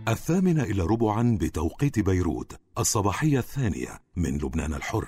8:45 بتوقيت بيروت، الصباحية الثانية من لبنان الحر.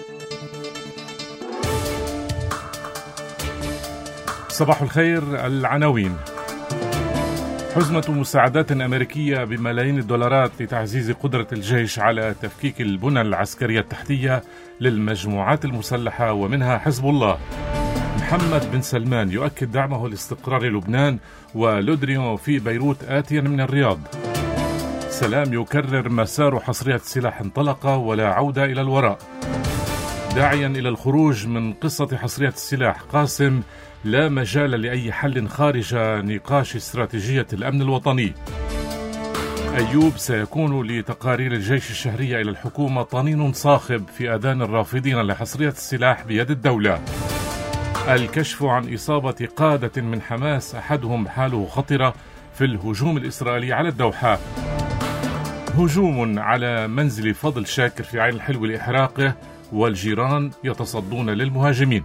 صباح الخير. العناوين: حزمة مساعدات أمريكية بملايين الدولارات لتعزيز قدرة الجيش على تفكيك البنى العسكرية التحتية للمجموعات المسلحة ومنها حزب الله. محمد بن سلمان يؤكد دعمه لاستقرار لبنان، ولودريون في بيروت آتيا من الرياض. سلام يكرر مسار حصرية السلاح انطلق ولا عودة إلى الوراء. داعيا إلى الخروج من قصة حصرية السلاح قاسم: لا مجال لأي حل خارج نقاش استراتيجية الأمن الوطني. أيوب: سيكون لتقارير الجيش الشهرية إلى الحكومة طنين صاخب في أذان الرافضين لحصرية السلاح بيد الدولة. الكشف عن إصابة قادة من حماس أحدهم حاله خطرة في الهجوم الإسرائيلي على الدوحة. هجوم على منزل فضل شاكر في عين الحلو لإحراقه، والجيران يتصدون للمهاجمين.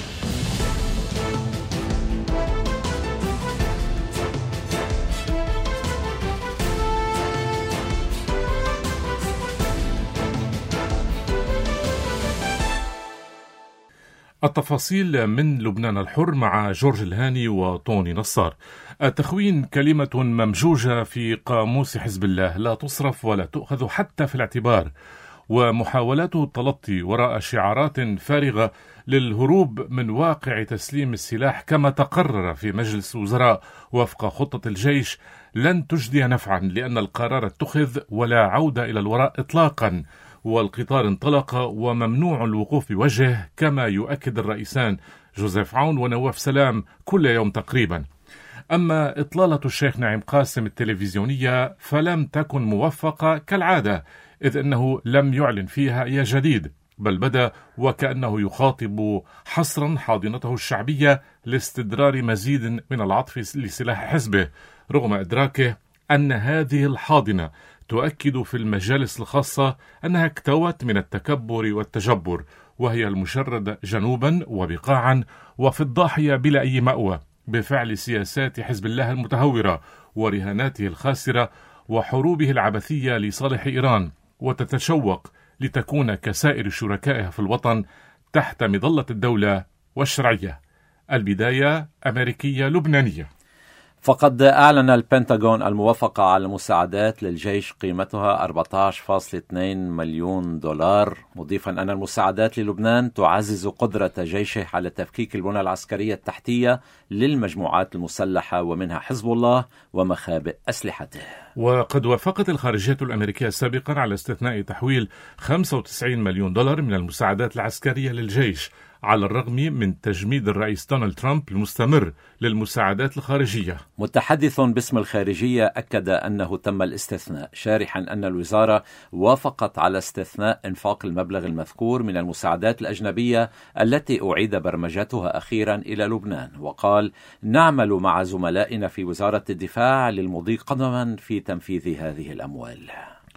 التفاصيل من لبنان الحر مع جورج الهاني وطوني نصار. التخوين كلمة ممجوجة في قاموس حزب الله، لا تصرف ولا تؤخذ حتى في الاعتبار، ومحاولات التلطي وراء شعارات فارغة للهروب من واقع تسليم السلاح كما تقرر في مجلس الوزراء وفق خطة الجيش لن تجدي نفعا، لأن القرار اتخذ ولا عودة إلى الوراء إطلاقا، والقطار انطلق وممنوع الوقوف بوجهه، كما يؤكد الرئيسان جوزيف عون ونواف سلام كل يوم تقريبا. أما إطلالة الشيخ نعيم قاسم التلفزيونية فلم تكن موفقة كالعادة، إذ أنه لم يعلن فيها أي جديد، بل بدا وكأنه يخاطب حصرا حاضنته الشعبية لاستدرار مزيد من العطف لسلاح حزبه، رغم إدراكه أن هذه الحاضنة تؤكد في المجالس الخاصة أنها اكتوت من التكبر والتجبر، وهي المشرد جنوبا وبقاعا وفي الضاحية بلا أي مأوى، بفعل سياسات حزب الله المتهورة ورهاناته الخاسرة وحروبه العبثية لصالح إيران، وتتشوق لتكون كسائر شركائها في الوطن تحت مظلة الدولة والشرعية. البداية أمريكية لبنانية. فقد أعلن البنتاغون الموافقة على المساعدات للجيش قيمتها 14.2 مليون دولار، مضيفا أن المساعدات للبنان تعزز قدرة جيشه على تفكيك البنى العسكرية التحتية للمجموعات المسلحة ومنها حزب الله ومخابئ أسلحته. وقد وافقت الخارجية الأمريكية سابقا على استثناء تحويل 95 مليون دولار من المساعدات العسكرية للجيش، على الرغم من تجميد الرئيس دونالد ترامب المستمر للمساعدات الخارجية. متحدث باسم الخارجية أكد أنه تم الاستثناء، شارحا أن الوزارة وافقت على استثناء إنفاق المبلغ المذكور من المساعدات الأجنبية التي أعيد برمجتها أخيرا إلى لبنان، وقال: نعمل مع زملائنا في وزارة الدفاع للمضي قدما في تنفيذ هذه الأموال.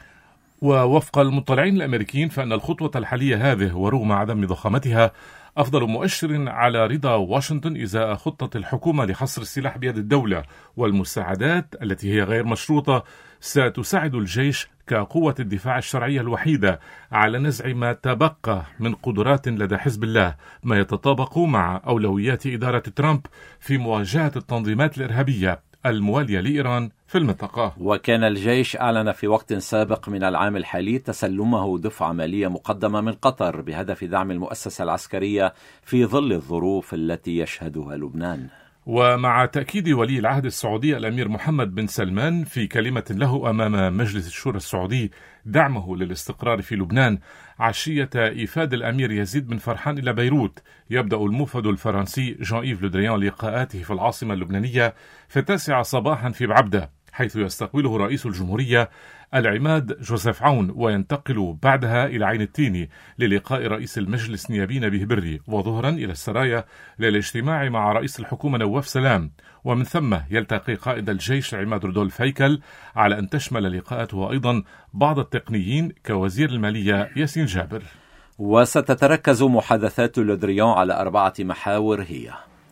ووفق المطلعين الأمريكيين فإن الخطوة الحالية هذه ورغم عدم ضخامتها أفضل مؤشر على رضا واشنطن إزاء خطة الحكومة لحصر السلاح بيد الدولة، والمساعدات التي هي غير مشروطة ستساعد الجيش كقوة الدفاع الشرعية الوحيدة على نزع ما تبقى من قدرات لدى حزب الله، ما يتطابق مع أولويات إدارة ترامب في مواجهة التنظيمات الإرهابية الموالية لإيران في المنطقة. وكان الجيش أعلن في وقت سابق من العام الحالي تسلمه دفعة مالية مقدمة من قطر بهدف دعم المؤسسة العسكرية في ظل الظروف التي يشهدها لبنان. ومع تأكيد ولي العهد السعودي الأمير محمد بن سلمان في كلمة له أمام مجلس الشورى السعودي دعمه للاستقرار في لبنان عشية إيفاد الأمير يزيد بن فرحان إلى بيروت، يبدأ الموفد الفرنسي جان إيف لودريان لقاءاته في العاصمة اللبنانية في 9 صباحا في بعبدة، حيث يستقبله رئيس الجمهورية العماد جوزيف عون، وينتقل بعدها إلى عين التيني للقاء رئيس المجلس نيابين بهبري، وظهرا إلى السرايا للاجتماع مع رئيس الحكومة نواف سلام، ومن ثم يلتقي قائد الجيش عماد رودولف هيكل، على أن تشمل لقاءاته أيضا بعض التقنيين كوزير المالية ياسين جابر. وستتركز محادثات لودريان على 4 محاور هي: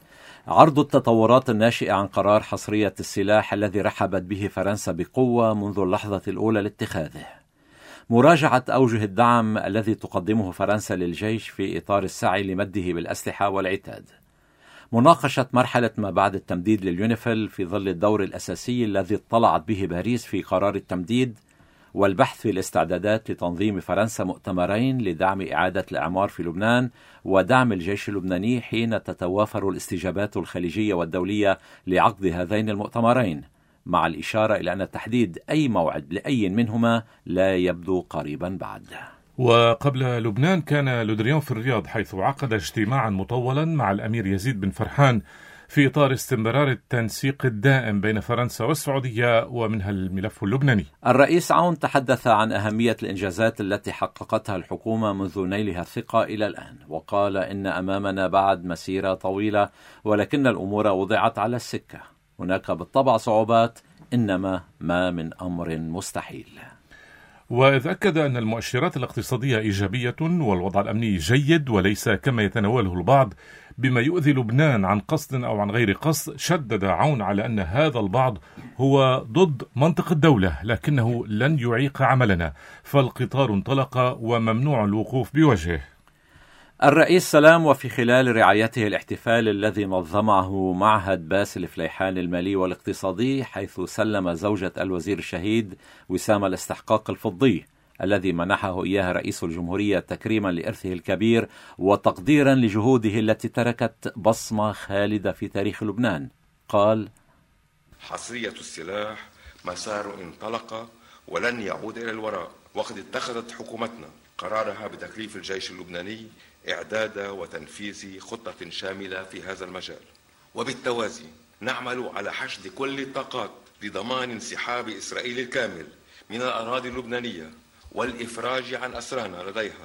عرض التطورات الناشئة عن قرار حصرية السلاح الذي رحبت به فرنسا بقوة منذ اللحظة الأولى لاتخاذه. مراجعة أوجه الدعم الذي تقدمه فرنسا للجيش في إطار السعي لمده بالأسلحة والعتاد. مناقشة مرحلة ما بعد التمديد لليونيفيل في ظل الدور الأساسي الذي اطلعت به باريس في قرار التمديد، والبحث في الاستعدادات لتنظيم فرنسا مؤتمرين لدعم إعادة الإعمار في لبنان ودعم الجيش اللبناني حين تتوافر الاستجابات الخليجية والدولية لعقد هذين المؤتمرين، مع الإشارة إلى أن تحديد أي موعد لأي منهما لا يبدو قريبا بعد. وقبل لبنان كان لودريان في الرياض، حيث عقد اجتماعا مطولا مع الأمير يزيد بن فرحان في إطار استمرار التنسيق الدائم بين فرنسا والسعودية ومنها الملف اللبناني. الرئيس عون تحدث عن أهمية الإنجازات التي حققتها الحكومة منذ نيلها الثقة إلى الآن، وقال إن أمامنا بعد مسيرة طويلة ولكن الأمور وضعت على السكة. هناك بالطبع صعوبات، إنما ما من أمر مستحيل. وإذ أكد أن المؤشرات الاقتصادية إيجابية والوضع الأمني جيد وليس كما يتناوله البعض بما يؤذي لبنان عن قصد أو عن غير قصد، شدد عون على أن هذا البعض هو ضد منطق الدولة لكنه لن يعيق عملنا، فالقطار انطلق وممنوع الوقوف بوجهه. الرئيس سلام وفي خلال رعايته الاحتفال الذي نظمه معهد باسل فليحان المالي والاقتصادي، حيث سلم زوجة الوزير الشهيد وسام الاستحقاق الفضي الذي منحه إياها رئيس الجمهورية تكريما لإرثه الكبير وتقديرا لجهوده التي تركت بصمة خالدة في تاريخ لبنان، قال: حصرية السلاح مسار انطلق ولن يعود إلى الوراء، وقد اتخذت حكومتنا قرارها بتكليف الجيش اللبناني إعداد وتنفيذ خطة شاملة في هذا المجال، وبالتوازي نعمل على حشد كل الطاقات لضمان انسحاب إسرائيل الكامل من الأراضي اللبنانية والإفراج عن أسرانا لديها.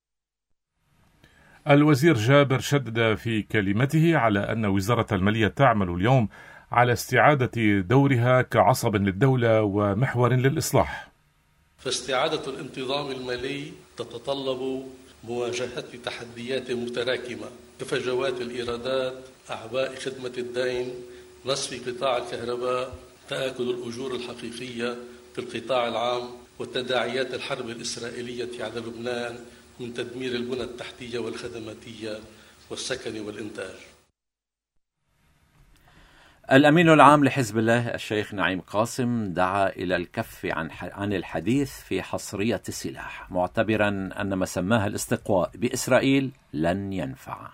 الوزير جابر شدد في كلمته على أن وزارة المالية تعمل اليوم على استعادة دورها كعصب للدولة ومحور للإصلاح. فاستعادة الانتظام المالي تتطلب مواجهة تحديات متراكمة كفجوات الإيرادات، أعباء خدمة الدين، نصف قطاع الكهرباء، تآكل الأجور الحقيقية في القطاع العام، وتداعيات الحرب الإسرائيلية على لبنان من تدمير البنى التحتية والخدماتية والسكن والإنتاج. الأمين العام لحزب الله الشيخ نعيم قاسم دعا إلى الكف عن الحديث في حصرية السلاح، معتبرا أن ما سماه الاستقواء بإسرائيل لن ينفع.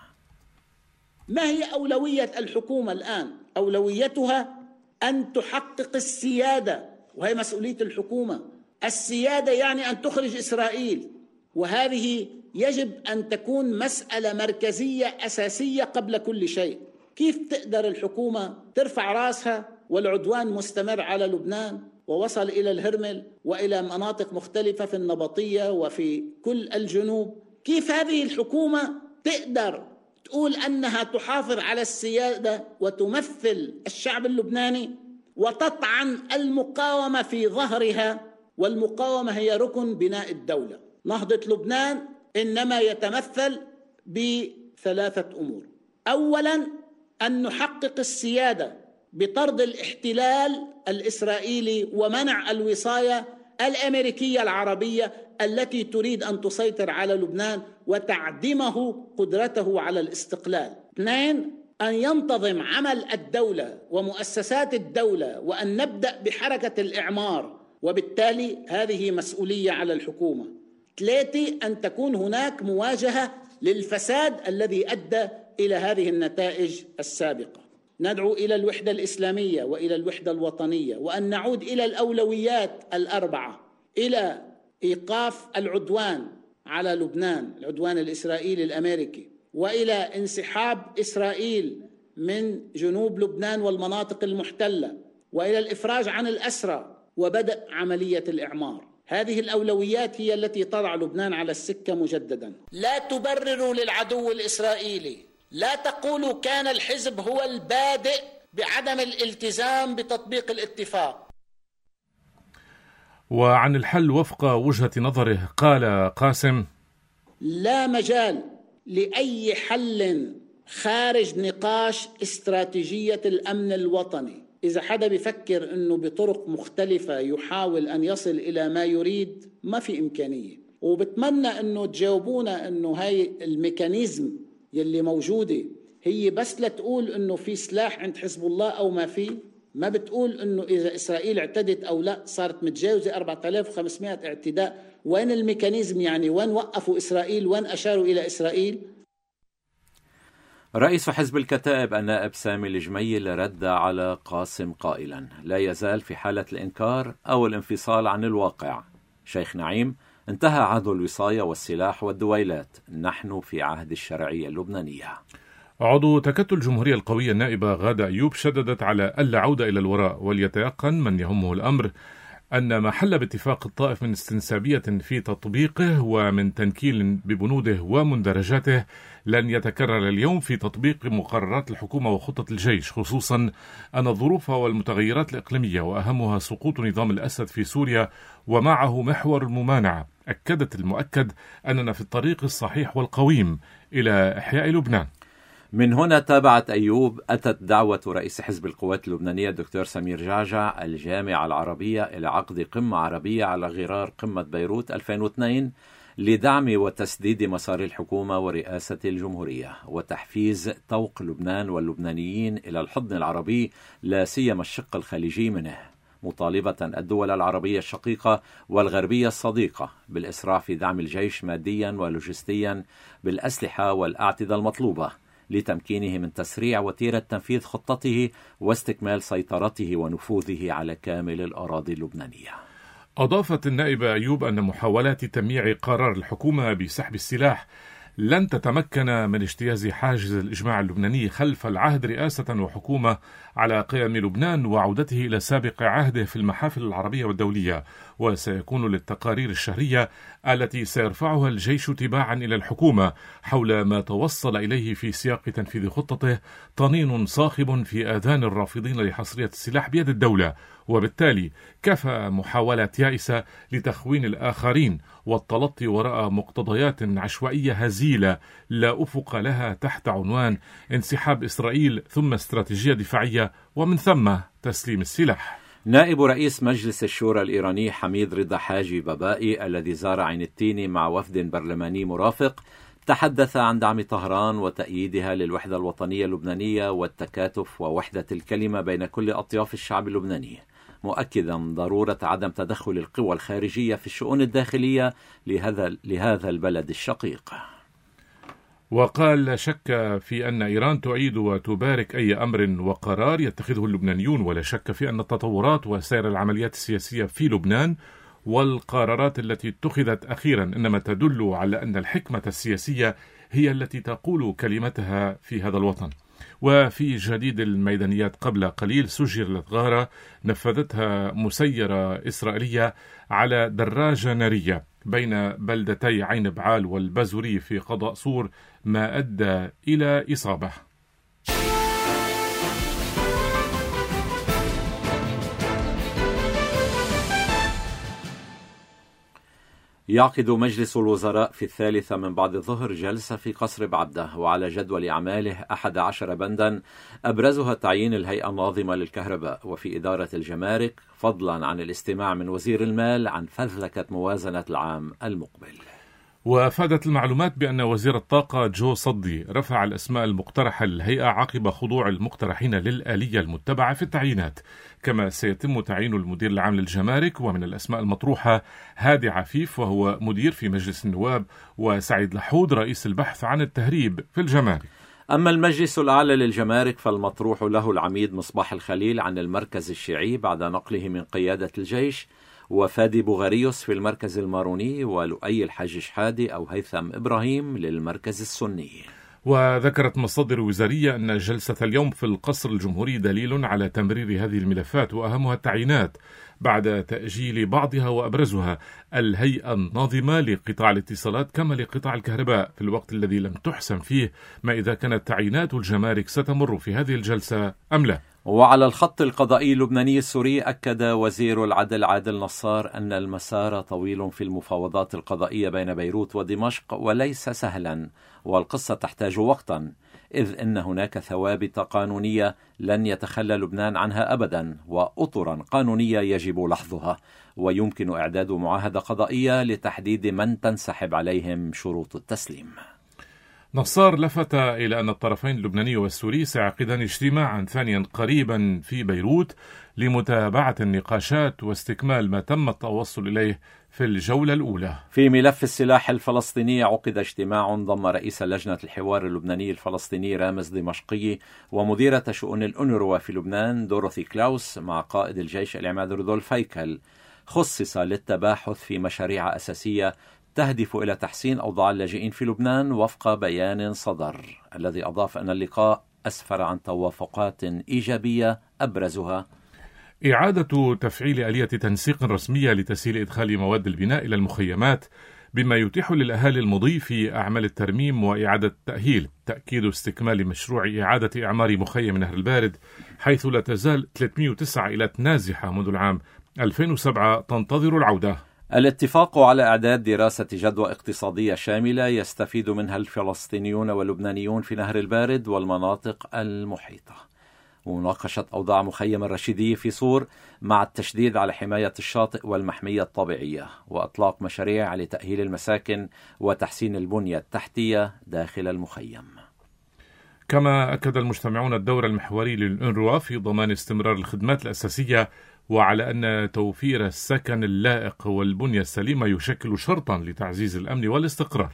ما هي أولوية الحكومة الآن؟ أولويتها أن تحقق السيادة، وهي مسؤولية الحكومة. السيادة يعني أن تخرج إسرائيل، وهذه يجب أن تكون مسألة مركزية أساسية قبل كل شيء. كيف تقدر الحكومة ترفع راسها والعدوان مستمر على لبنان ووصل إلى الهرمل وإلى مناطق مختلفة في النبطية وفي كل الجنوب؟ كيف هذه الحكومة تقدر تقول أنها تحافظ على السيادة وتمثل الشعب اللبناني وتطعن المقاومة في ظهرها؟ والمقاومة هي ركن بناء الدولة. نهضة لبنان إنما يتمثل بثلاثة أمور. أولاً، أن نحقق السيادة بطرد الاحتلال الإسرائيلي ومنع الوصاية الأمريكية العربية التي تريد أن تسيطر على لبنان وتعدمه قدرته على الاستقلال. اثنين، أن ينتظم عمل الدولة ومؤسسات الدولة وأن نبدأ بحركة الإعمار، وبالتالي هذه مسؤولية على الحكومة. ثلاثة، أن تكون هناك مواجهة للفساد الذي أدى إلى هذه النتائج السابقة. ندعو إلى الوحدة الإسلامية وإلى الوحدة الوطنية، وأن نعود إلى الأولويات الأربعة، إلى إيقاف العدوان على لبنان، العدوان الإسرائيلي الأمريكي، وإلى انسحاب إسرائيل من جنوب لبنان والمناطق المحتلة، وإلى الإفراج عن الأسرى، وبدء عملية الإعمار. هذه الأولويات هي التي تضع لبنان على السكة مجددا. لا تبرروا للعدو الإسرائيلي، لا تقولوا كان الحزب هو البادئ بعدم الالتزام بتطبيق الاتفاق. وعن الحل وفق وجهة نظره قال قاسم: لا مجال لأي حل خارج نقاش استراتيجية الأمن الوطني. إذا حدا بيفكر أنه بطرق مختلفة يحاول أن يصل إلى ما يريد، ما في إمكانية. وبتمنى أنه تجاوبونا أنه هاي الميكانيزم يلي موجودة هي بس لتقول أنه في سلاح عند حزب الله أو ما في، ما بتقول أنه إذا إسرائيل اعتدت أو لا صارت متجاوزة 4500 اعتداء. وين الميكانيزم؟ يعني وين وقفوا إسرائيل؟ وين أشاروا إلى إسرائيل؟ رئيس حزب الكتائب النائب سامي الجميل رد على قاسم قائلا: لا يزال في حالة الإنكار أو الانفصال عن الواقع. شيخ نعيم: انتهى عهد الوصاية والسلاح والدويلات، نحن في عهد الشرعية اللبنانية. عضو تكتل الجمهورية القوية النائبة غادة أيوب شددت على ألا عودة إلى الوراء، وليتيقن من يهمه الأمر أن ما حل باتفاق الطائف من استنسابية في تطبيقه ومن تنكيل ببنوده ومندرجاته لن يتكرر اليوم في تطبيق مقررات الحكومة وخطة الجيش، خصوصا أن الظروف والمتغيرات الإقليمية وأهمها سقوط نظام الأسد في سوريا ومعه محور الممانعة أكدت المؤكد أننا في الطريق الصحيح والقويم إلى إحياء لبنان. من هنا تابعت أيوب أتت دعوة رئيس حزب القوات اللبنانية الدكتور سمير جعجع الجامعة العربية إلى عقد قمة عربية على غرار قمة بيروت 2002 لدعم وتسديد مسار الحكومة ورئاسة الجمهورية وتحفيز طوق لبنان واللبنانيين إلى الحضن العربي لا سيما الشق الخليجي منه، مطالبة الدول العربية الشقيقة والغربية الصديقة بالإسراع في دعم الجيش ماديا ولوجستيا بالأسلحة والأعتدة المطلوبة لتمكينه من تسريع وتيرة تنفيذ خطته واستكمال سيطرته ونفوذه على كامل الأراضي اللبنانية. أضافت النائبة أيوب أن محاولات تمييع قرار الحكومة بسحب السلاح لن تتمكن من اجتياز حاجز الإجماع اللبناني خلف العهد رئاسة وحكومة على قيم لبنان وعودته إلى سابق عهده في المحافل العربية والدولية، وسيكون للتقارير الشهرية التي سيرفعها الجيش تباعا إلى الحكومة حول ما توصل إليه في سياق تنفيذ خطته طنين صاخب في آذان الرافضين لحصرية السلاح بيد الدولة، وبالتالي كفى محاولات يائسة لتخوين الآخرين والتلطي وراء مقتضيات عشوائية هزيلة لا أفق لها تحت عنوان انسحاب إسرائيل ثم استراتيجية دفاعية ومن ثم تسليم السلاح. نائب رئيس مجلس الشورى الإيراني حميد رضا حاجي بابائي الذي زار عين التين مع وفد برلماني مرافق تحدث عن دعم طهران وتأييدها للوحدة الوطنية اللبنانية والتكاتف ووحدة الكلمة بين كل أطياف الشعب اللبناني، مؤكدا ضرورة عدم تدخل القوى الخارجية في الشؤون الداخلية لهذا البلد الشقيق. وقال لا شك في أن إيران تعيد وتبارك أي أمر وقرار يتخذه اللبنانيون، ولا شك في أن التطورات وسير العمليات السياسية في لبنان والقرارات التي اتخذت أخيرا إنما تدل على أن الحكمة السياسية هي التي تقول كلمتها في هذا الوطن. وفي جديد الميدانيات قبل قليل سجلت غارة نفذتها مسيرة إسرائيلية على دراجة نارية بين بلدتي عين بعال والبازوري في قضاء صور ما أدى إلى إصابة. يعقد مجلس الوزراء في 1:03 من بعد الظهر جلسة في قصر بعبدة، وعلى جدول أعماله 11 بندا أبرزها تعيين الهيئة الناظمة للكهرباء وفي إدارة الجمارك، فضلا عن الاستماع من وزير المال عن فذلكة موازنة العام المقبل. وافادت المعلومات بأن وزير الطاقة جو صدي رفع الأسماء المقترحة للهيئة عقب خضوع المقترحين للآلية المتبعة في التعيينات، كما سيتم تعيين المدير العام للجمارك، ومن الأسماء المطروحة هادي عفيف وهو مدير في مجلس النواب، وسعيد لحود رئيس البحث عن التهريب في الجمارك. أما المجلس الأعلى للجمارك فالمطروح له العميد مصباح الخليل عن المركز الشيعي بعد نقله من قيادة الجيش، وفادي بوغاريوس في المركز الماروني، ولؤي الحاج شحادي أو هيثم إبراهيم للمركز السني. وذكرت مصادر وزارية أن جلسة اليوم في القصر الجمهوري دليل على تمرير هذه الملفات وأهمها التعيينات بعد تأجيل بعضها، وأبرزها الهيئة الناظمة لقطاع الاتصالات كما لقطاع الكهرباء، في الوقت الذي لم تحسم فيه ما إذا كانت تعيينات الجمارك ستمر في هذه الجلسة أم لا. وعلى الخط القضائي اللبناني السوري، أكد وزير العدل عادل نصار أن المسار طويل في المفاوضات القضائية بين بيروت ودمشق وليس سهلا، والقصة تحتاج وقتا، إذ أن هناك ثوابت قانونية لن يتخلى لبنان عنها أبدا، وأطرا قانونية يجب لحظها، ويمكن إعداد معاهدة قضائية لتحديد من تنسحب عليهم شروط التسليم. نصار لفت إلى أن الطرفين اللبناني والسوري سيعقدان اجتماعا ثانيا قريبا في بيروت لمتابعة النقاشات واستكمال ما تم التوصل إليه في الجولة الأولى. في ملف السلاح الفلسطيني، عقد اجتماع ضم رئيس لجنة الحوار اللبناني الفلسطيني رامز دمشقي ومديرة شؤون الأونروا في لبنان دوروثي كلاوس مع قائد الجيش العماد رودولف هيكل، خصص للتباحث في مشاريع أساسية تهدف إلى تحسين أوضاع اللاجئين في لبنان وفق بيان صدر، الذي أضاف أن اللقاء أسفر عن توافقات إيجابية أبرزها إعادة تفعيل آلية تنسيق رسمية لتسهيل إدخال مواد البناء إلى المخيمات بما يتيح للأهالي المضي في أعمال الترميم وإعادة التأهيل، تأكيد استكمال مشروع إعادة إعمار مخيم نهر البارد، حيث لا تزال 309 عائلات نازحة منذ العام 2007 تنتظر العودة. الاتفاق على إعداد دراسة جدوى اقتصادية شاملة يستفيد منها الفلسطينيون واللبنانيون في نهر البارد والمناطق المحيطة، ومناقشة أوضاع مخيم الرشيدية في صور مع التشديد على حماية الشاطئ والمحمية الطبيعية، وإطلاق مشاريع لتأهيل المساكن وتحسين البنية التحتية داخل المخيم. كما أكد المجتمعون الدور المحوري للأونروا في ضمان استمرار الخدمات الأساسية، وعلى أن توفير السكن اللائق والبنية السليمة يشكل شرطا لتعزيز الأمن والاستقرار.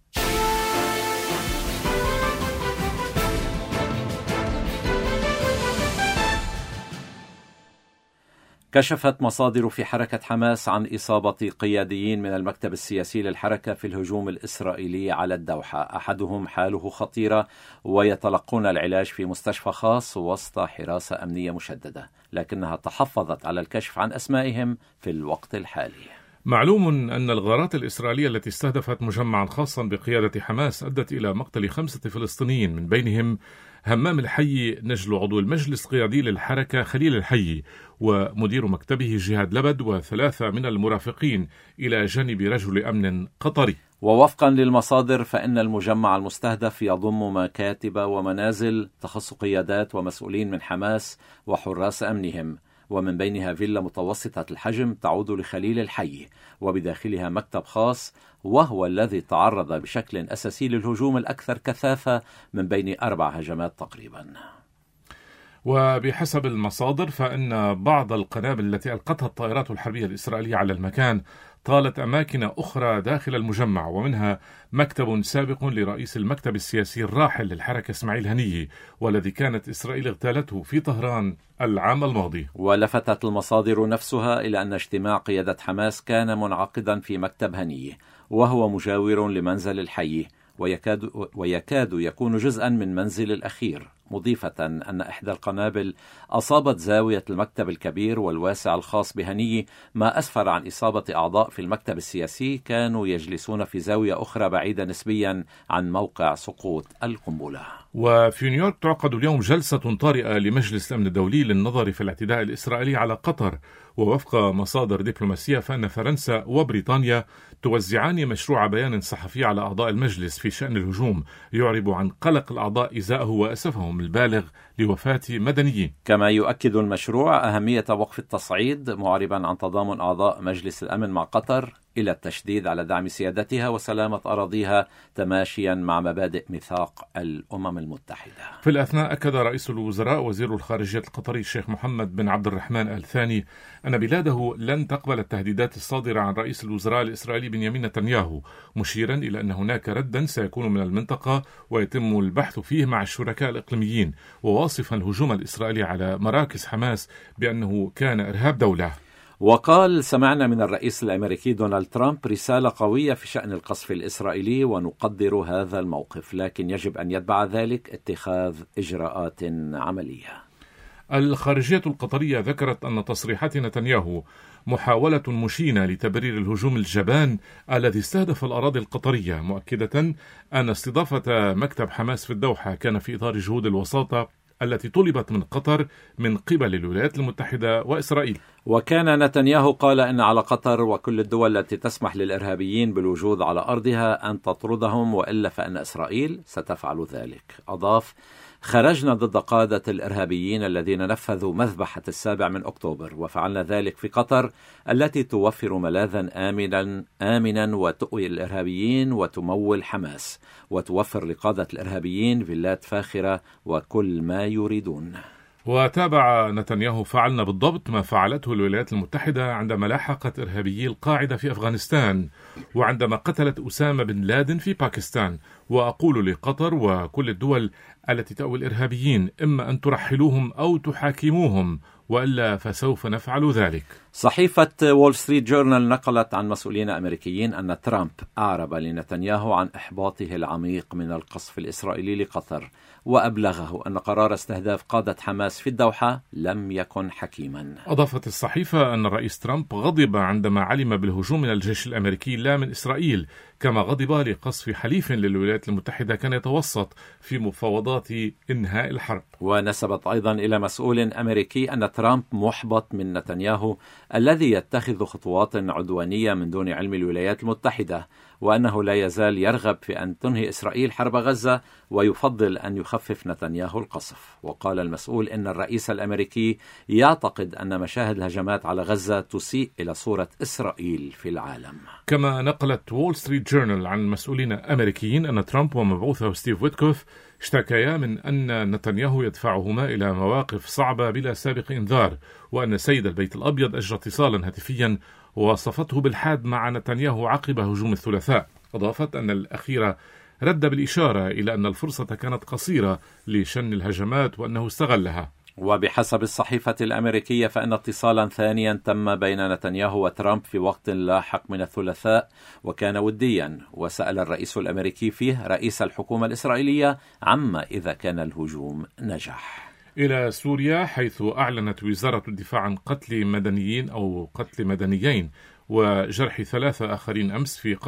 كشفت مصادر في حركة حماس عن إصابة قياديين من المكتب السياسي للحركة في الهجوم الإسرائيلي على الدوحة، أحدهم حاله خطيرة ويتلقون العلاج في مستشفى خاص وسط حراسة أمنية مشددة، لكنها تحفظت على الكشف عن أسمائهم في الوقت الحالي. معلوم أن الغارات الإسرائيلية التي استهدفت مجمعا خاصا بقيادة حماس أدت إلى مقتل 5 فلسطينيين، من بينهم همام الحي نجل عضو المجلس القيادي للحركة خليل الحي ومدير مكتبه جهاد لبد و3 من المرافقين إلى جانب رجل أمن قطري. ووفقا للمصادر فإن المجمع المستهدف يضم مكاتب ومنازل تخص قيادات ومسؤولين من حماس وحراس أمنهم، ومن بينها فيلا متوسطة الحجم تعود لخليل الحي وبداخلها مكتب خاص، وهو الذي تعرض بشكل أساسي للهجوم الأكثر كثافة من بين 4 هجمات تقريبا. وبحسب المصادر فإن بعض القنابل التي ألقتها الطائرات الحربية الإسرائيلية على المكان طالت أماكن أخرى داخل المجمع، ومنها مكتب سابق لرئيس المكتب السياسي الراحل للحركة إسماعيل هنية، والذي كانت إسرائيل اغتالته في طهران العام الماضي. ولفتت المصادر نفسها إلى أن اجتماع قيادة حماس كان منعقدا في مكتب هنية، وهو مجاور لمنزل الحي ويكاد يكون جزءا من منزل الأخير، مضيفة أن إحدى القنابل أصابت زاوية المكتب الكبير والواسع الخاص بهنية، ما أسفر عن إصابة أعضاء في المكتب السياسي كانوا يجلسون في زاوية أخرى بعيدة نسبيا عن موقع سقوط القنبلة. وفي نيويورك تعقد اليوم جلسة طارئة لمجلس الأمن الدولي للنظر في الاعتداء الإسرائيلي على قطر، ووفق مصادر دبلوماسية فإن فرنسا وبريطانيا توزعان مشروع بيان صحفي على أعضاء المجلس في شأن الهجوم يعرب عن قلق الأعضاء إزاءه وأسفهم البالغ لوفاة مدنيين. كما يؤكد المشروع أهمية وقف التصعيد، معربا عن تضامن أعضاء مجلس الأمن مع قطر إلى التشديد على دعم سيادتها وسلامة أراضيها تماشيا مع مبادئ ميثاق الأمم المتحدة. في الأثناء أكد رئيس الوزراء وزير الخارجية القطري الشيخ محمد بن عبد الرحمن آل ثاني أن بلاده لن تقبل التهديدات الصادرة عن رئيس الوزراء الإسرائيلي بنيامين نتنياهو، مشيرا إلى أن هناك ردا سيكون من المنطقة ويتم البحث فيه مع الشركاء الإقليميين، وواصفا الهجوم الإسرائيلي على مراكز حماس بأنه كان إرهاب دولة. وقال: سمعنا من الرئيس الأمريكي دونالد ترامب رسالة قوية في شأن القصف الإسرائيلي ونقدر هذا الموقف، لكن يجب أن يتبع ذلك اتخاذ إجراءات عملية. الخارجية القطرية ذكرت أن تصريحات نتنياهو محاولة مشينة لتبرير الهجوم الجبان الذي استهدف الأراضي القطرية، مؤكدة أن استضافة مكتب حماس في الدوحة كان في إطار جهود الوساطة التي طلبت من قطر من قبل الولايات المتحدة وإسرائيل. وكان نتنياهو قال إن على قطر وكل الدول التي تسمح للإرهابيين بالوجود على أرضها أن تطردهم، وإلا فإن إسرائيل ستفعل ذلك. أضاف: خرجنا ضد قادة الإرهابيين الذين نفذوا مذبحة 7 أكتوبر، وفعلنا ذلك في قطر التي توفر ملاذا آمنا وتؤوي الإرهابيين وتمول حماس، وتوفر لقادة الإرهابيين فيلات فاخرة وكل ما يريدون. وتابع نتنياهو: فعلنا بالضبط ما فعلته الولايات المتحدة عندما لاحقت إرهابيي القاعدة في أفغانستان، وعندما قتلت أسامة بن لادن في باكستان. وأقول لقطر وكل الدول التي تأوي الإرهابيين: إما أن ترحلوهم أو تحاكموهم، وإلا فسوف نفعل ذلك. صحيفة وول ستريت جورنال نقلت عن مسؤولين أمريكيين أن ترامب أعرب لنتنياهو عن إحباطه العميق من القصف الإسرائيلي لقطر، وأبلغه أن قرار استهداف قادة حماس في الدوحة لم يكن حكيما. أضافت الصحيفة أن الرئيس ترامب غضب عندما علم بالهجوم من الجيش الأمريكي لا من إسرائيل، كما غضب لقصف حليف للولايات المتحدة كان يتوسط في مفاوضات إنهاء الحرب. ونسبت أيضا إلى مسؤول أمريكي أن ترامب محبط من نتنياهو الذي يتخذ خطوات عدوانية من دون علم الولايات المتحدة، وأنه لا يزال يرغب في أن تنهي إسرائيل حرب غزة ويفضل أن يخفف نتنياهو القصف. وقال المسؤول إن الرئيس الأمريكي يعتقد أن مشاهد الهجمات على غزة تسيء إلى صورة إسرائيل في العالم. كما نقلت وول ستريت جورنال عن مسؤولين أمريكيين أن ترامب ومبعوثه ستيف ويتكوف اشتكيا من أن نتنياهو يدفعهما إلى مواقف صعبة بلا سابق إنذار، وأن سيد البيت الأبيض أجرى اتصالا هاتفيا ووصفته بالحاد مع نتنياهو عقب هجوم الثلاثاء. أضافت أن الأخير رد بالإشارة إلى أن الفرصة كانت قصيرة لشن الهجمات وأنه استغلها. وبحسب الصحيفة الأمريكية فإن اتصالا ثانيا تم بين نتنياهو وترامب في وقت لاحق من الثلاثاء، وكان وديا، وسأل الرئيس الأمريكي فيه رئيس الحكومة الإسرائيلية عما إذا كان الهجوم نجح. إلى سوريا، حيث أعلنت وزارة الدفاع عن قتل مدنيين أو قتل مدنيين وجرح 3 آخرين أمس في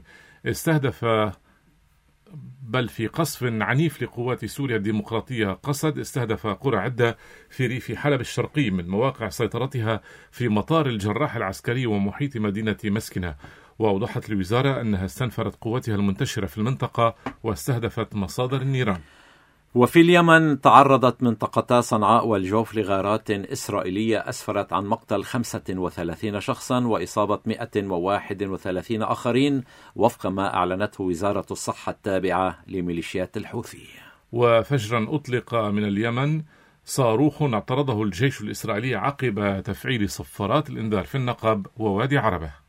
قصف عنيف لقوات سوريا الديمقراطية قسد استهدف قرى عدة في ريف حلب الشرقي من مواقع سيطرتها في مطار الجراح العسكري ومحيط مدينة مسكنة. وأوضحت الوزارة أنها استنفرت قوتها المنتشرة في المنطقة واستهدفت مصادر النيران. وفي اليمن تعرضت منطقتا صنعاء والجوف لغارات إسرائيلية أسفرت عن مقتل 35 شخصا وإصابة 131 آخرين، وفق ما أعلنته وزارة الصحة التابعة لميليشيات الحوثي. وفجرا أطلق من اليمن صاروخ اعترضه الجيش الإسرائيلي عقب تفعيل صفارات الإنذار في النقب ووادي عربة.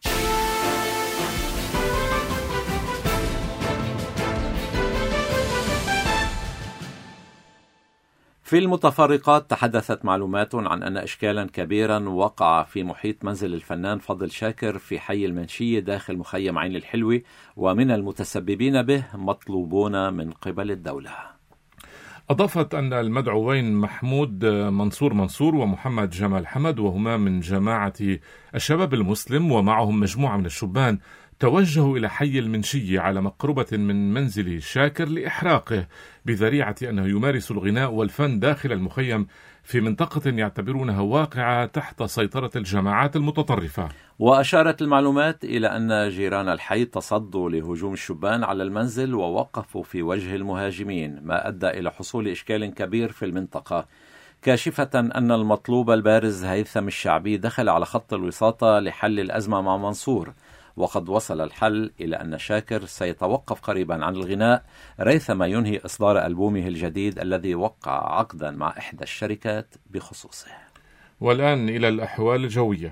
في المتفرقات تحدثت معلومات عن أن إشكالا كبيرا وقع في محيط منزل الفنان فضل شاكر في حي المنشية داخل مخيم عين الحلوة، ومن المتسببين به مطلوبون من قبل الدولة. أضافت أن المدعوين محمود منصور ومحمد جمال حمد، وهما من جماعة الشباب المسلم ومعهم مجموعة من الشبان، توجهوا إلى حي المنشية على مقربة من منزل شاكر لإحراقه بذريعة أنه يمارس الغناء والفن داخل المخيم في منطقة يعتبرونها واقعة تحت سيطرة الجماعات المتطرفة. وأشارت المعلومات إلى أن جيران الحي تصدوا لهجوم الشبان على المنزل ووقفوا في وجه المهاجمين، ما أدى إلى حصول إشكال كبير في المنطقة، كاشفة أن المطلوب البارز هيثم الشعبي دخل على خط الوساطة لحل الأزمة مع منصور، وقد وصل الحل إلى أن شاكر سيتوقف قريبا عن الغناء ريثما ينهي إصدار ألبومه الجديد الذي وقع عقدا مع إحدى الشركات بخصوصه. والآن إلى الأحوال الجوية.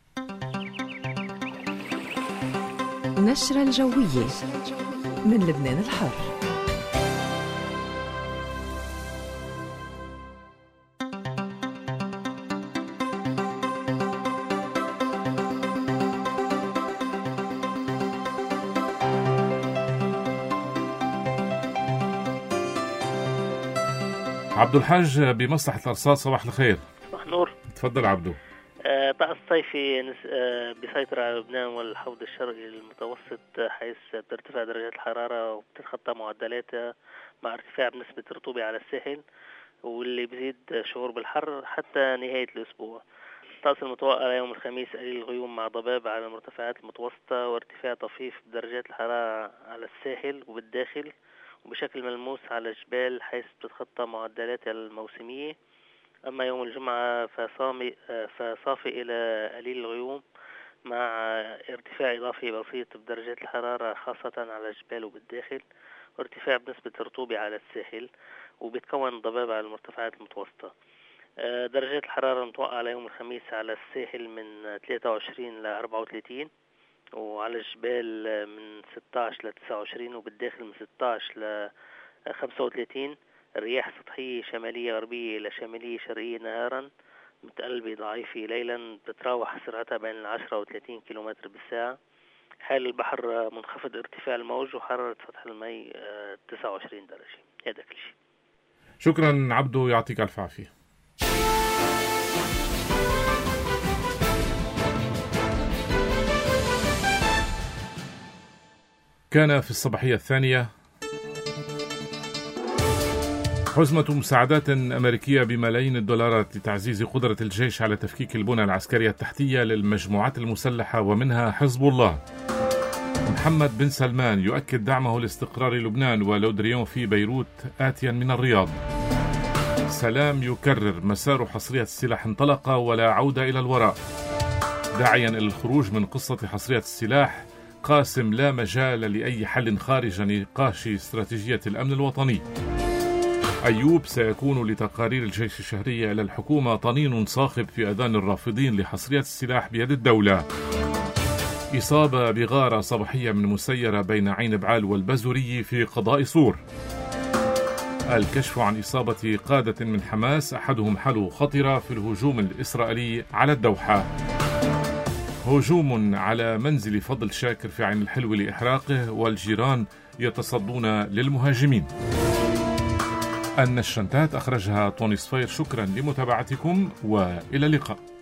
نشرة الجوية من لبنان الحر. عبد الحاج بمصلحة الأرصاد، صباح الخير. صباح النور. تفضل عبدو. طقس صيفي بيسيطر على لبنان والحوض الشرقي المتوسط، حيث بترتفع درجات الحرارة وبتتخطى معدلاتها مع ارتفاع بنسبة الرطوبة على الساحل. واللي بيزيد شعور بالحر حتى نهاية الأسبوع. الطقس المتوقع يوم الخميس قليل الغيوم مع ضباب على المرتفعات المتوسطة وارتفاع طفيف بدرجات الحرارة على الساحل وبالداخل وبشكل ملموس على الجبال حيث بتتخطى معدلاتها الموسمية. أما يوم الجمعة فصافي إلى قليل الغيوم مع ارتفاع إضافي بسيط بدرجات الحرارة خاصة على الجبال وبالداخل وارتفاع بنسبة الرطوبة على الساحل وبتكون ضباب على المرتفعات المتوسطة. درجات الحرارة المتوقعة ليوم الخميس على الساحل من 23 ل 34 وعلى الجبال من 16 ل 29 وبالداخل من 16 ل 35. الرياح سطحية شمالية غربية إلى شمالية شرقية نهارا متقلبة ضعيفة ليلا بتتراوح سرعتها بين 10 و 30 كيلومتر بالساعة. حال البحر منخفض ارتفاع الموج وحرارة سطح الماء 29 درجة. هذا كل شيء. شكرا عبدو، يعطيك ألف عافية. كان في الصباحية الثانية حزمة مساعدات أمريكية بملايين الدولارات لتعزيز قدرة الجيش على تفكيك البنى العسكرية التحتية للمجموعات المسلحة ومنها حزب الله. محمد بن سلمان يؤكد دعمه لاستقرار لبنان ولودريون في بيروت آتيا من الرياض. سلام يكرر مسار حصرية السلاح انطلق ولا عودة إلى الوراء، داعيا إلى الخروج من قصة حصرية السلاح. قاسم لا مجال لأي حل خارج نقاش استراتيجية الأمن الوطني. أيوب سيكون لتقارير الجيش الشهرية إلى الحكومة طنين صاخب في أذان الرافضين لحصرية السلاح بيد الدولة. إصابة بغارة صباحية من مسيرة بين عين بعال والبزوري في قضاء صور. الكشف عن إصابة قادة من حماس أحدهم حالة خطرة في الهجوم الإسرائيلي على الدوحة. هجوم على منزل فضل شاكر في عين الحلو لإحراقه والجيران يتصدون للمهاجمين. النشرة انتهت، أخرجها طوني صفير. شكرا لمتابعتكم وإلى اللقاء.